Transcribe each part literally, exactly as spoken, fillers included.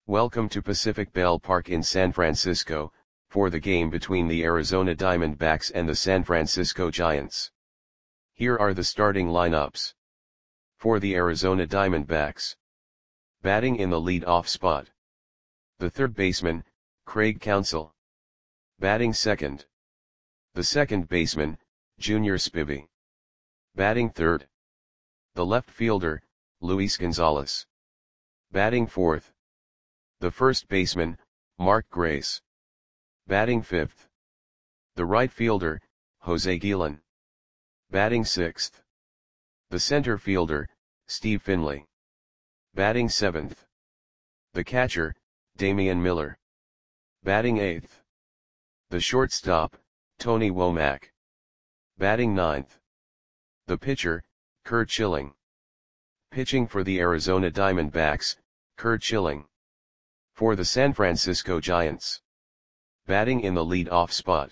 Welcome to Pacific Bell Park in San Francisco, for the game between the Arizona Diamondbacks and the San Francisco Giants. Here are the starting lineups. For the Arizona Diamondbacks. Batting in the lead-off spot. The third baseman, Craig Counsell. Batting second. The second baseman, Junior Spivey. Batting third. The left fielder, Luis Gonzalez. Batting fourth. The first baseman, Mark Grace. Batting fifth. The right fielder, Jose Guillen. Batting sixth. The center fielder, Steve Finley. Batting seventh. The catcher, Damian Miller. Batting eighth. The shortstop, Tony Womack. Batting ninth. The pitcher, Curt Schilling. Pitching for the Arizona Diamondbacks, Curt Schilling. For the San Francisco Giants. Batting in the lead-off spot.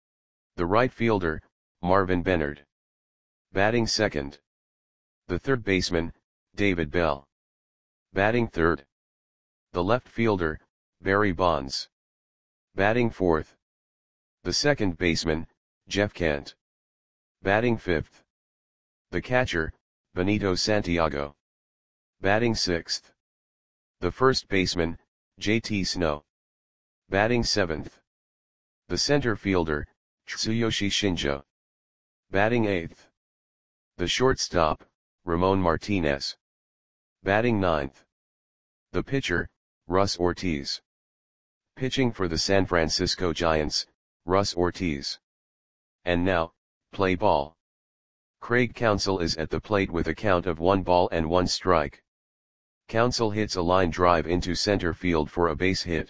The right fielder, Marvin Benard. Batting second. The third baseman, David Bell. Batting third. The left fielder, Barry Bonds. Batting fourth. The second baseman, Jeff Kent. Batting fifth. The catcher, Benito Santiago. Batting sixth. The first baseman, J T Snow. Batting seventh. The center fielder, Tsuyoshi Shinjo. Batting eighth. The shortstop, Ramon Martinez. Batting ninth. The pitcher, Russ Ortiz. Pitching for the San Francisco Giants, Russ Ortiz. And now, play ball. Craig Counsell is at the plate with a count of one ball and one strike. Counsell hits a line drive into center field for a base hit.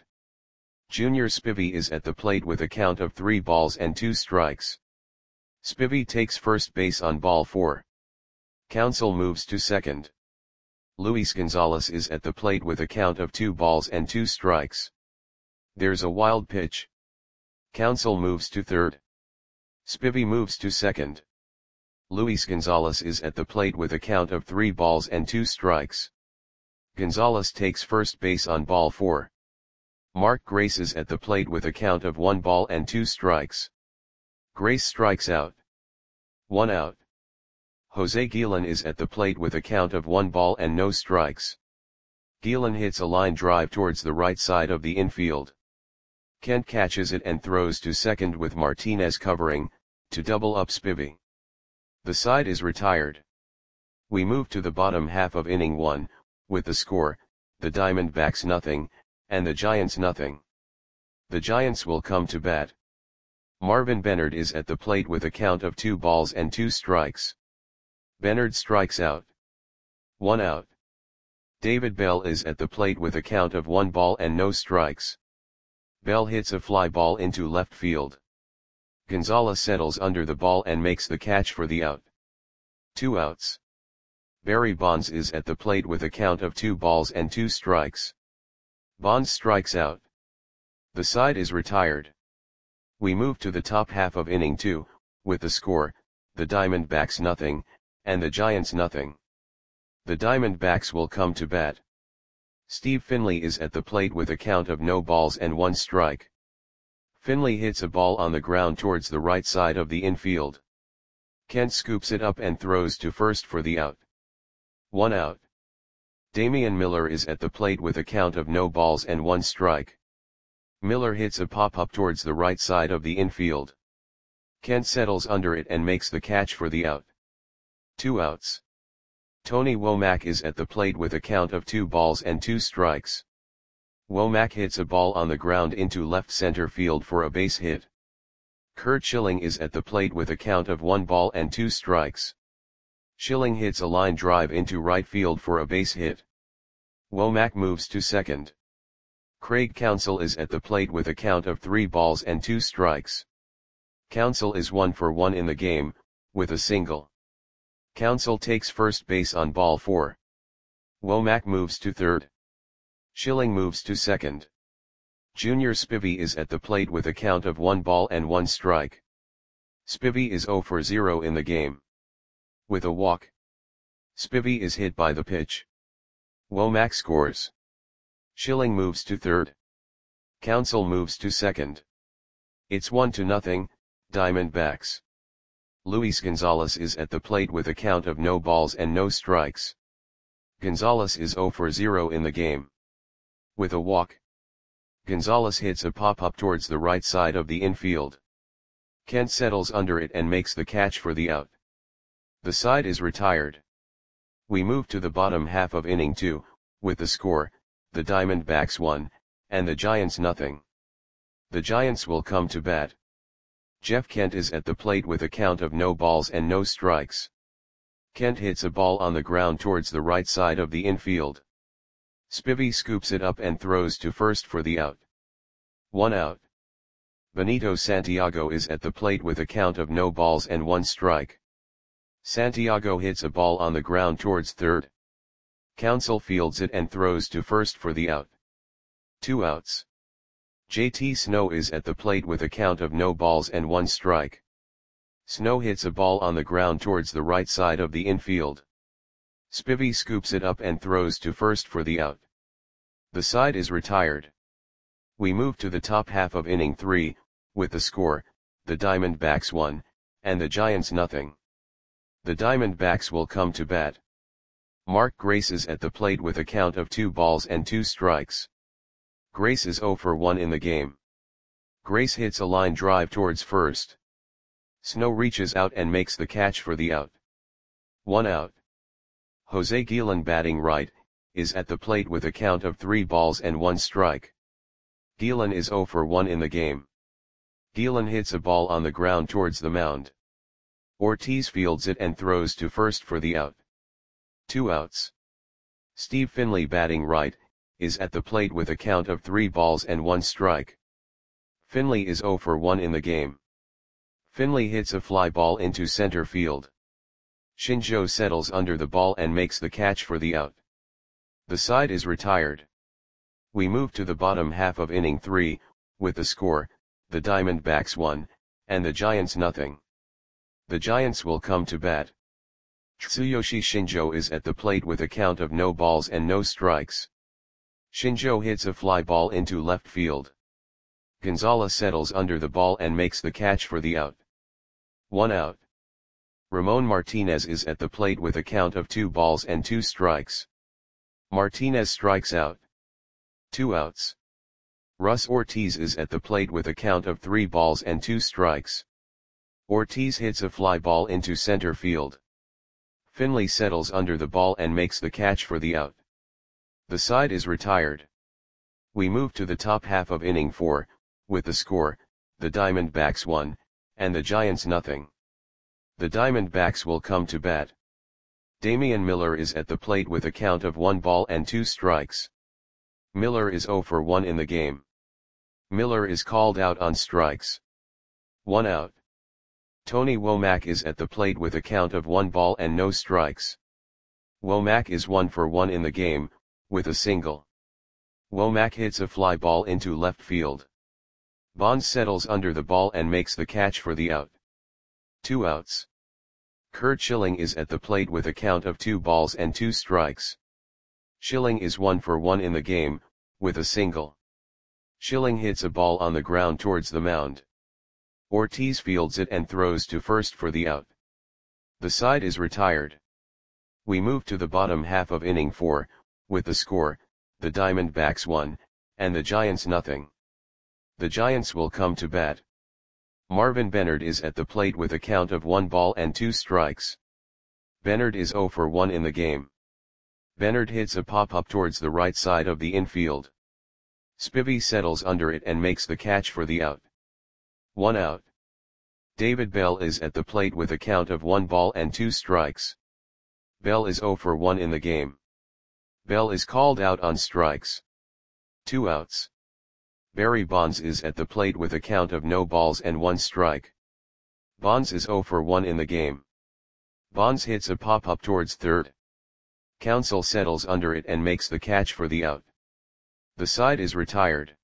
Junior Spivey is at the plate with a count of three balls and two strikes. Spivey takes first base on ball four. Counsell moves to second. Luis Gonzalez is at the plate with a count of two balls and two strikes. There's a wild pitch. Counsell moves to third. Spivey moves to second. Luis Gonzalez is at the plate with a count of three balls and two strikes. Gonzalez takes first base on ball four. Mark Grace is at the plate with a count of one ball and two strikes. Grace strikes out. One out. Jose Guillen is at the plate with a count of one ball and no strikes. Guillen hits a line drive towards the right side of the infield. Kent catches it and throws to second with Martinez covering, to double up Spivey. The side is retired. We move to the bottom half of inning one, with the score, the Diamondbacks nothing, and the Giants nothing. The Giants will come to bat. Marvin Benard is at the plate with a count of two balls and two strikes. Benard strikes out. One out. David Bell is at the plate with a count of one ball and no strikes. Bell hits a fly ball into left field. Gonzalez settles under the ball and makes the catch for the out. Two outs. Barry Bonds is at the plate with a count of two balls and two strikes. Bonds strikes out. The side is retired. We move to the top half of inning two, with the score, the Diamondbacks nothing, and the Giants nothing. The Diamondbacks will come to bat. Steve Finley is at the plate with a count of no balls and one strike. Finley hits a ball on the ground towards the right side of the infield. Kent scoops it up and throws to first for the out. One out. Damian Miller is at the plate with a count of no balls and one strike. Miller hits a pop-up towards the right side of the infield. Kent settles under it and makes the catch for the out. Two outs. Tony Womack is at the plate with a count of two balls and two strikes. Womack hits a ball on the ground into left center field for a base hit. Curt Schilling is at the plate with a count of one ball and two strikes. Schilling hits a line drive into right field for a base hit. Womack moves to second. Craig Counsell is at the plate with a count of three balls and two strikes. Counsell is one for one in the game, with a single. Counsell takes first base on ball four. Womack moves to third. Schilling moves to second. Junior Spivey is at the plate with a count of one ball and one strike. Spivey is zero for zero in the game. With a walk. Spivey is hit by the pitch. Womack scores. Schilling moves to third. Council moves to second. It's one to nothing, Diamondbacks. Luis Gonzalez is at the plate with a count of no balls and no strikes. Gonzalez is zero for zero in the game. With a walk, Gonzalez hits a pop-up towards the right side of the infield. Kent settles under it and makes the catch for the out. The side is retired. We move to the bottom half of inning two, with the score, the Diamondbacks one, and the Giants nothing. The Giants will come to bat. Jeff Kent is at the plate with a count of no balls and no strikes. Kent hits a ball on the ground towards the right side of the infield. Spivey scoops it up and throws to first for the out. One out. Benito Santiago is at the plate with a count of no balls and one strike. Santiago hits a ball on the ground towards third. Council fields it and throws to first for the out. Two outs. J T Snow is at the plate with a count of no balls and one strike. Snow hits a ball on the ground towards the right side of the infield. Spivey scoops it up and throws to first for the out. The side is retired. We move to the top half of inning three, with the score, the Diamondbacks one, and the Giants nothing. The Diamondbacks will come to bat. Mark Grace is at the plate with a count of two balls and two strikes. Grace is zero for one in the game. Grace hits a line drive towards first. Snow reaches out and makes the catch for the out. One out. Jose Guillen, batting right, is at the plate with a count of three balls and one strike. Guillen is zero for one in the game. Guillen hits a ball on the ground towards the mound. Ortiz fields it and throws to first for the out. Two outs. Steve Finley, batting right, is at the plate with a count of three balls and one strike. Finley is zero for one in the game. Finley hits a fly ball into center field. Shinjo settles under the ball and makes the catch for the out. The side is retired. We move to the bottom half of inning three, with the score, the Diamondbacks one, and the Giants nothing. The Giants will come to bat. Tsuyoshi Shinjo is at the plate with a count of no balls and no strikes. Shinjo hits a fly ball into left field. Gonzalez settles under the ball and makes the catch for the out. One out. Ramon Martinez is at the plate with a count of two balls and two strikes. Martinez strikes out. Two outs. Russ Ortiz is at the plate with a count of three balls and two strikes. Ortiz hits a fly ball into center field. Finley settles under the ball and makes the catch for the out. The side is retired. We move to the top half of inning four, with the score, the Diamondbacks one, and the Giants nothing. The Diamondbacks will come to bat. Damian Miller is at the plate with a count of one ball and two strikes. Miller is zero for one in the game. Miller is called out on strikes. One out. Tony Womack is at the plate with a count of one ball and no strikes. Womack is one for one in the game, with a single. Womack hits a fly ball into left field. Bonds settles under the ball and makes the catch for the out. Two outs. Curt Schilling is at the plate with a count of two balls and two strikes. Schilling is one for one in the game, with a single. Schilling hits a ball on the ground towards the mound. Ortiz fields it and throws to first for the out. The side is retired. We move to the bottom half of inning four, with the score, the Diamondbacks one, and the Giants nothing. The Giants will come to bat. Marvin Bennard is at the plate with a count of one ball and two strikes. Bennard is zero for one in the game. Bennard hits a pop-up towards the right side of the infield. Spivey settles under it and makes the catch for the out. One out. David Bell is at the plate with a count of one ball and two strikes. Bell is zero for one in the game. Bell is called out on strikes. Two outs. Barry Bonds is at the plate with a count of no balls and one strike. Bonds is zero for one in the game. Bonds hits a pop-up towards third. Council settles under it and makes the catch for the out. The side is retired.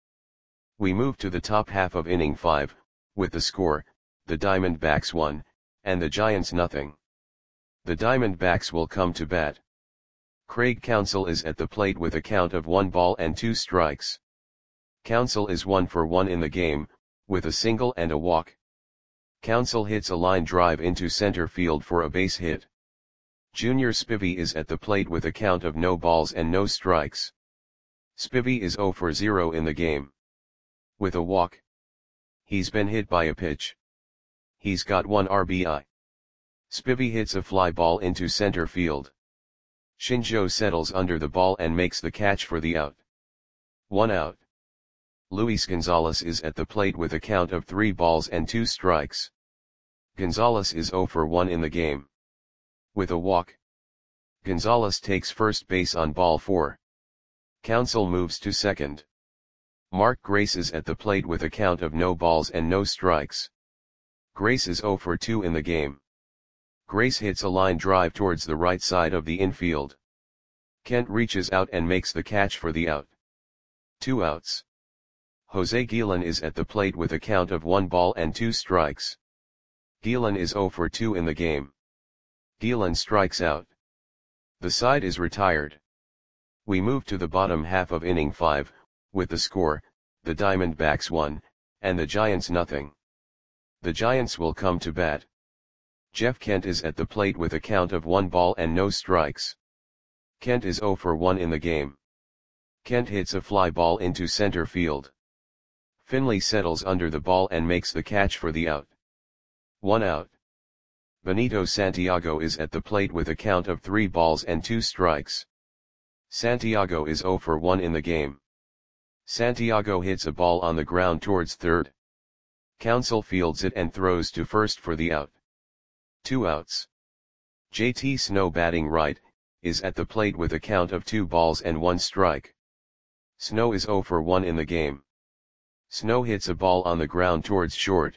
We move to the top half of inning five, with the score, the Diamondbacks one, and the Giants nothing. The Diamondbacks will come to bat. Craig Counsell is at the plate with a count of one ball and two strikes. Counsell is one for one in the game, with a single and a walk. Counsell hits a line drive into center field for a base hit. Junior Spivey is at the plate with a count of no balls and no strikes. Spivey is zero for zero in the game. With a walk. He's been hit by a pitch. He's got one R B I. Spivey hits a fly ball into center field. Shinjo settles under the ball and makes the catch for the out. One out. Luis Gonzalez is at the plate with a count of three balls and two strikes. Gonzalez is zero for one in the game. With a walk. Gonzalez takes first base on ball four. Counsell moves to second. Mark Grace is at the plate with a count of no balls and no strikes. Grace is zero for two in the game. Grace hits a line drive towards the right side of the infield. Kent reaches out and makes the catch for the out. Two outs. Jose Guillen is at the plate with a count of one ball and two strikes. Guillen is zero for two in the game. Guillen strikes out. The side is retired. We move to the bottom half of inning five, with the score, the Diamondbacks one, and the Giants nothing. The Giants will come to bat. Jeff Kent is at the plate with a count of one ball and no strikes. Kent is zero for one in the game. Kent hits a fly ball into center field. Finley settles under the ball and makes the catch for the out. One out. Benito Santiago is at the plate with a count of three balls and two strikes. Santiago is zero for one in the game. Santiago hits a ball on the ground towards third. Counsell fields it and throws to first for the out. Two outs. J T Snow batting right, is at the plate with a count of two balls and one strike. Snow is zero for one in the game. Snow hits a ball on the ground towards short.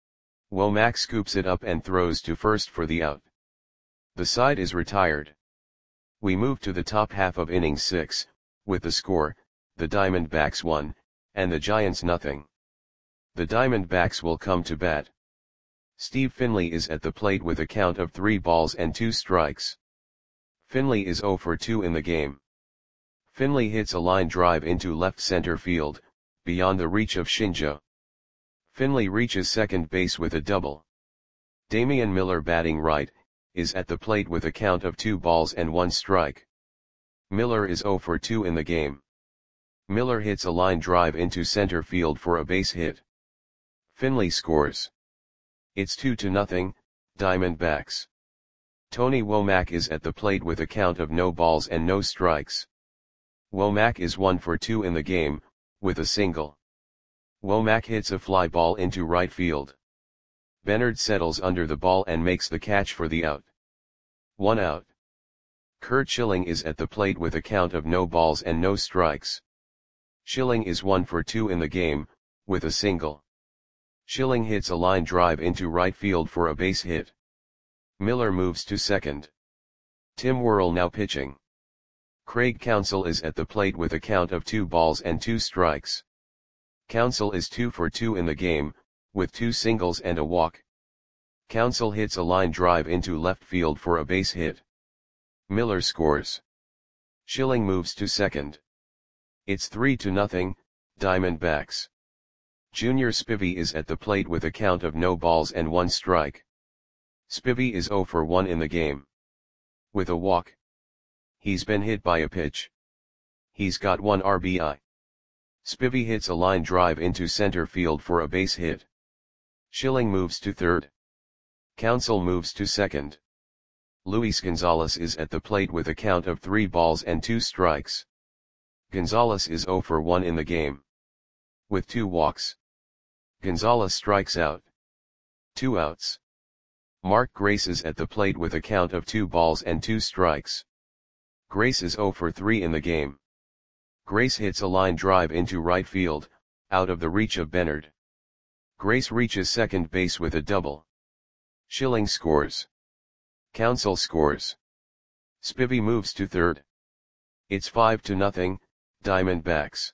Womack scoops it up and throws to first for the out. The side is retired. We move to the top half of inning six, with the score, the Diamondbacks one, and the Giants nothing. The Diamondbacks will come to bat. Steve Finley is at the plate with a count of three balls and two strikes. Finley is zero for two in the game. Finley hits a line drive into left center field, beyond the reach of Shinjo. Finley reaches second base with a double. Damian Miller batting right, is at the plate with a count of two balls and one strike. Miller is zero for two in the game. Miller hits a line drive into center field for a base hit. Finley scores. It's two to nothing, Diamondbacks. Tony Womack is at the plate with a count of no balls and no strikes. Womack is one for two in the game, with a single. Womack hits a fly ball into right field. Bernard settles under the ball and makes the catch for the out. One out. Curt Schilling is at the plate with a count of no balls and no strikes. Schilling is one for two in the game, with a single. Schilling hits a line drive into right field for a base hit. Miller moves to second. Tim Worrell now pitching. Craig Counsell is at the plate with a count of two balls and two strikes. Counsell is two for two in the game, with two singles and a walk. Counsell hits a line drive into left field for a base hit. Miller scores. Schilling moves to second. It's three to nothing, Diamondbacks. Junior Spivey is at the plate with a count of no balls and one strike. Spivey is zero for one in the game. With a walk. He's been hit by a pitch. He's got one R B I. Spivey hits a line drive into center field for a base hit. Schilling moves to third. Counsell moves to second. Luis Gonzalez is at the plate with a count of three balls and two strikes. Gonzalez is zero for one in the game. With two walks. Gonzalez strikes out. Two outs. Mark Grace is at the plate with a count of two balls and two strikes. Grace is zero for three in the game. Grace hits a line drive into right field, out of the reach of Bernard. Grace reaches second base with a double. Schilling scores. Counsell scores. Spivey moves to third. It's five to nothing, Diamondbacks.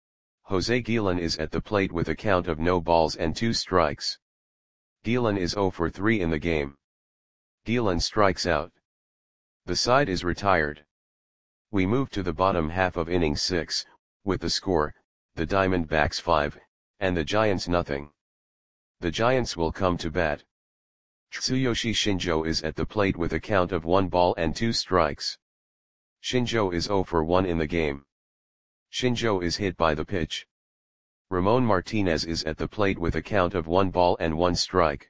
Jose Guillen is at the plate with a count of no balls and two strikes. Guillen is zero for three in the game. Guillen strikes out. The side is retired. We move to the bottom half of inning six, with the score, the Diamondbacks five, and the Giants nothing. The Giants will come to bat. Tsuyoshi Shinjo is at the plate with a count of one ball and two strikes. Shinjo is zero for one in the game. Shinjo is hit by the pitch. Ramon Martinez is at the plate with a count of one ball and one strike.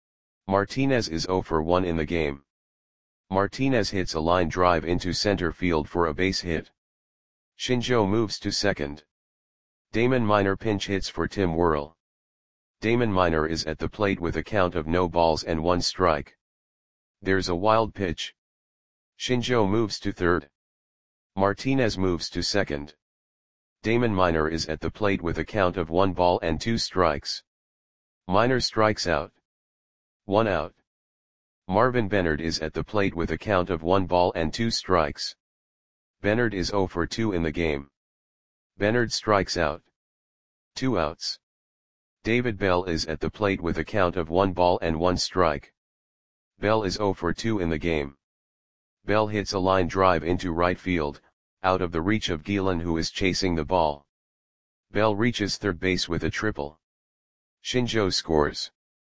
Martinez is zero for one in the game. Martinez hits a line drive into center field for a base hit. Shinjo moves to second. Damon Minor pinch hits for Tim Worrell. Damon Minor is at the plate with a count of no balls and one strike. There's a wild pitch. Shinjo moves to third. Martinez moves to second. Damon Minor is at the plate with a count of one ball and two strikes. Minor strikes out. One out. Marvin Bennard is at the plate with a count of one ball and two strikes. Bennard is zero for two in the game. Bennard strikes out. Two outs. David Bell is at the plate with a count of one ball and one strike. Bell is zero for two in the game. Bell hits a line drive into right field, out of the reach of Gielan, who is chasing the ball. Bell reaches third base with a triple. Shinjo scores.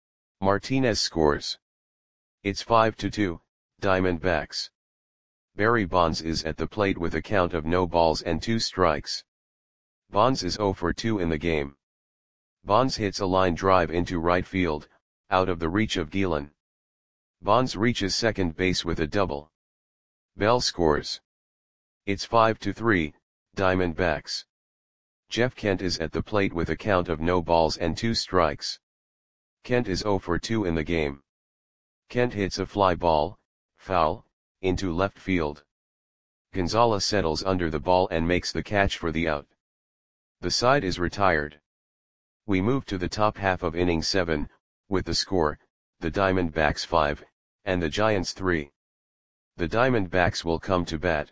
Martinez scores. It's five to two, Diamondbacks. Barry Bonds is at the plate with a count of no balls and two strikes. Bonds is zero for two in the game. Bonds hits a line drive into right field, out of the reach of Gielan. Bonds reaches second base with a double. Bell scores. It's five to three, Diamondbacks. Jeff Kent is at the plate with a count of no balls and two strikes. Kent is zero for two in the game. Kent hits a fly ball, foul, into left field. Gonzalez settles under the ball and makes the catch for the out. The side is retired. We move to the top half of inning seven, with the score, the Diamondbacks five, and the Giants three. The Diamondbacks will come to bat.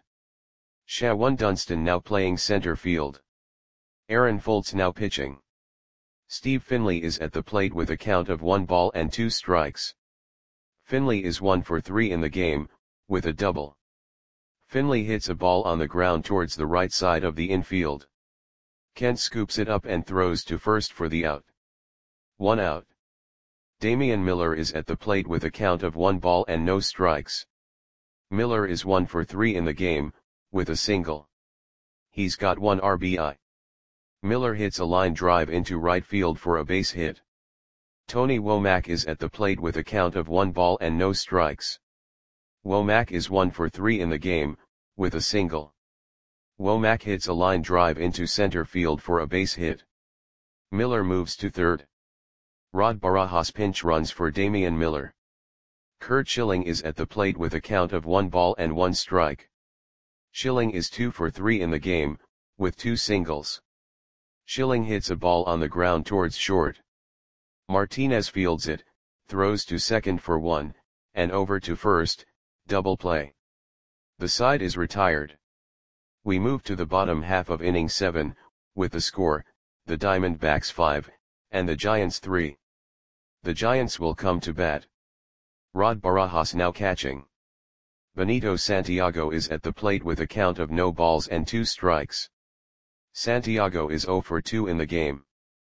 Shawn Dunston now playing center field. Aaron Foltz now pitching. Steve Finley is at the plate with a count of one ball and two strikes. Finley is one for three in the game, with a double. Finley hits a ball on the ground towards the right side of the infield. Kent scoops it up and throws to first for the out. One out. Damian Miller is at the plate with a count of one ball and no strikes. Miller is one for three in the game, with a single. He's got one R B I. Miller hits a line drive into right field for a base hit. Tony Womack is at the plate with a count of one ball and no strikes. Womack is one for three in the game, with a single. Womack hits a line drive into center field for a base hit. Miller moves to third. Rod Barajas pinch runs for Damian Miller. Curt Schilling is at the plate with a count of one ball and one strike. Schilling is two for three in the game, with two singles. Schilling hits a ball on the ground towards short. Martinez fields it, throws to second for one, and over to first, double play. The side is retired. We move to the bottom half of inning seven, with the score, the Diamondbacks five, and the Giants three. The Giants will come to bat. Rod Barajas now catching. Benito Santiago is at the plate with a count of no balls and two strikes. Santiago is zero for two in the game.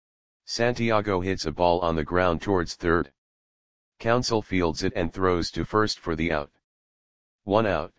Santiago hits a ball on the ground towards third. Counsell fields it and throws to first for the out. One out.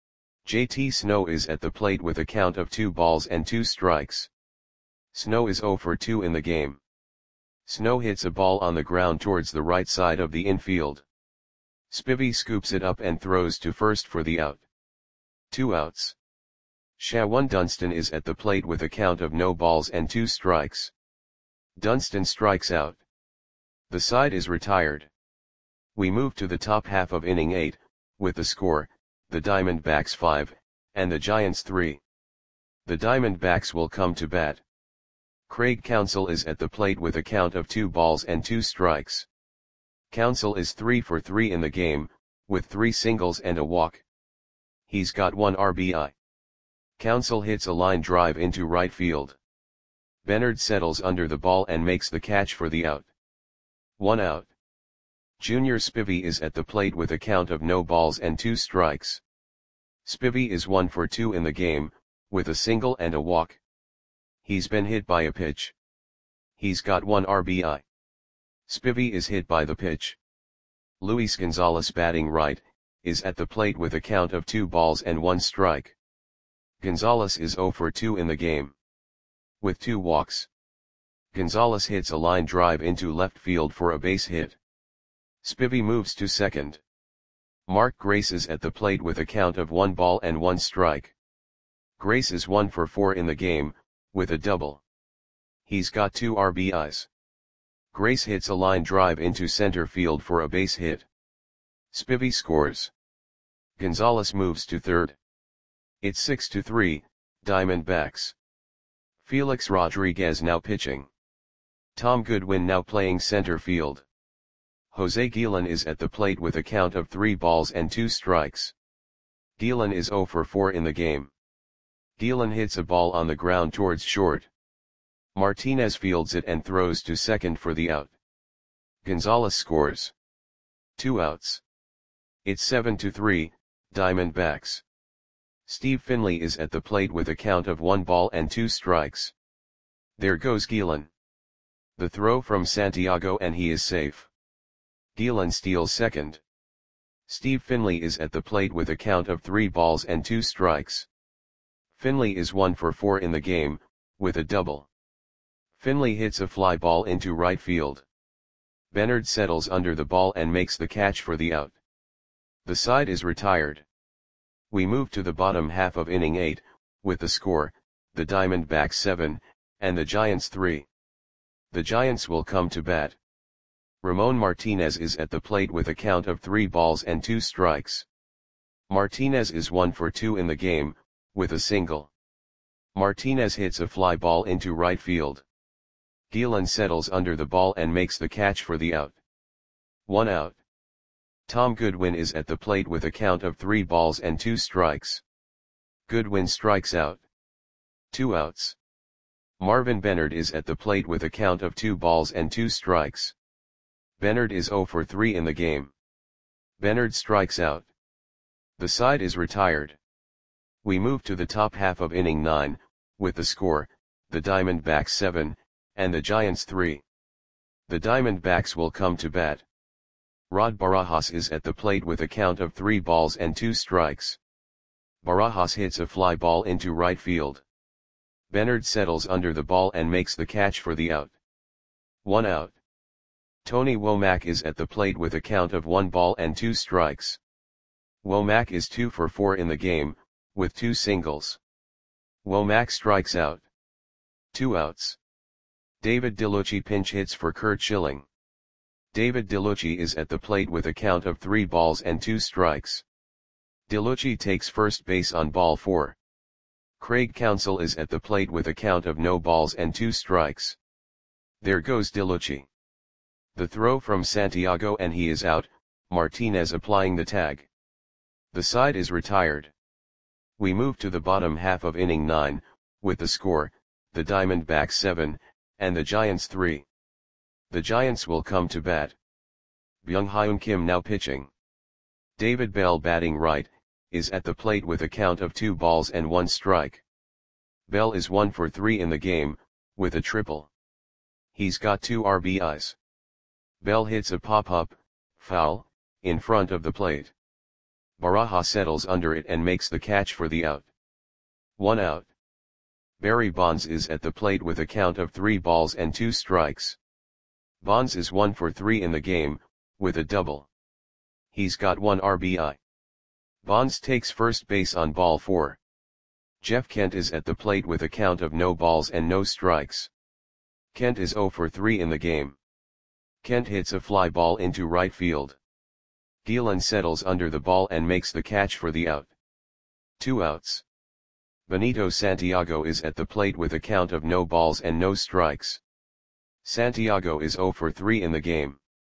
J T Snow is at the plate with a count of two balls and two strikes. Snow is zero for two in the game. Snow hits a ball on the ground towards the right side of the infield. Spivey scoops it up and throws to first for the out. Two outs. Shawn Dunston is at the plate with a count of no balls and two strikes. Dunston strikes out. The side is retired. We move to the top half of inning eight, with the score, the Diamondbacks five, and the Giants three. The Diamondbacks will come to bat. Craig Counsell is at the plate with a count of two balls and two strikes. Counsell is three for three in the game, with three singles and a walk. He's got one R B I. Counsell hits a line drive into right field. Bennard settles under the ball and makes the catch for the out. One out. Junior Spivey is at the plate with a count of no balls and two strikes. Spivey is one for two in the game, with a single and a walk. He's been hit by a pitch. He's got one R B I. Spivey is hit by the pitch. Luis Gonzalez, batting right, is at the plate with a count of two balls and one strike. Gonzalez is zero for two in the game, with two walks. Gonzalez hits a line drive into left field for a base hit. Spivey moves to second. Mark Grace is at the plate with a count of one ball and one strike. Grace is one for four in the game, with a double. He's got two R B Is. Grace hits a line drive into center field for a base hit. Spivey scores. Gonzalez moves to third. It's six to three, Diamondbacks. Felix Rodriguez now pitching. Tom Goodwin now playing center field. Jose Guillen is at the plate with a count of three balls and two strikes. Guillen is zero for four in the game. Guillen hits a ball on the ground towards short. Martinez fields it and throws to second for the out. Gonzalez scores. Two outs. It's seven to three, Diamondbacks. Steve Finley is at the plate with a count of one ball and two strikes. There goes Guillen. The throw from Santiago and he is safe. Guillen steals second. Steve Finley is at the plate with a count of three balls and two strikes. Finley is one for four in the game, with a double. Finley hits a fly ball into right field. Bernard settles under the ball and makes the catch for the out. The side is retired. We move to the bottom half of inning eight, with the score, the Diamondbacks seven, and the Giants three. The Giants will come to bat. Ramon Martinez is at the plate with a count of three balls and two strikes. Martinez is one for two in the game, with a single. Martinez hits a fly ball into right field. Guillen settles under the ball and makes the catch for the out. One out. Tom Goodwin is at the plate with a count of three balls and two strikes. Goodwin strikes out. Two outs. Marvin Bernard is at the plate with a count of two balls and two strikes. Bernard is zero for three in the game. Bernard strikes out. The side is retired. We move to the top half of inning nine, with the score, the Diamondbacks seven, and the Giants three. The Diamondbacks will come to bat. Rod Barajas is at the plate with a count of three balls and two strikes. Barajas hits a fly ball into right field. Bernard settles under the ball and makes the catch for the out. One out. Tony Womack is at the plate with a count of one ball and two strikes. Womack is two for four in the game, with two singles. Womack strikes out. Two outs. David DeLucci pinch hits for Curt Schilling. David DeLucci is at the plate with a count of three balls and two strikes. DeLucci takes first base on ball four. Craig Counsell is at the plate with a count of no balls and two strikes. There goes DeLucci. The throw from Santiago and he is out, Martinez applying the tag. The side is retired. We move to the bottom half of inning nine, with the score, the Diamondbacks seven, and the Giants three. The Giants will come to bat. Byung-Hyun Kim now pitching. David Bell, batting right, is at the plate with a count of two balls and one strike. Bell is one for three in the game, with a triple. He's got two R B Is. Bell hits a pop-up, foul, in front of the plate. Barajas settles under it and makes the catch for the out. One out. Barry Bonds is at the plate with a count of three balls and two strikes. Bonds is one for three in the game, with a double. He's got one R B I. Bonds takes first base on ball four. Jeff Kent is at the plate with a count of no balls and no strikes. Kent is zero for three in the game. Kent hits a fly ball into right field. Guillen settles under the ball and makes the catch for the out. Two outs. Benito Santiago is at the plate with a count of no balls and no strikes. Santiago is zero for three in the game.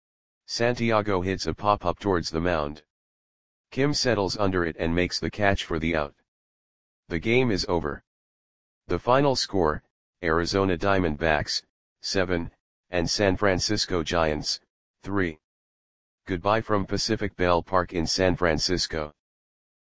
Santiago hits a pop-up towards the mound. Kim settles under it and makes the catch for the out. The game is over. The final score, Arizona Diamondbacks, seven, and San Francisco Giants, three. Goodbye from Pacific Bell Park in San Francisco.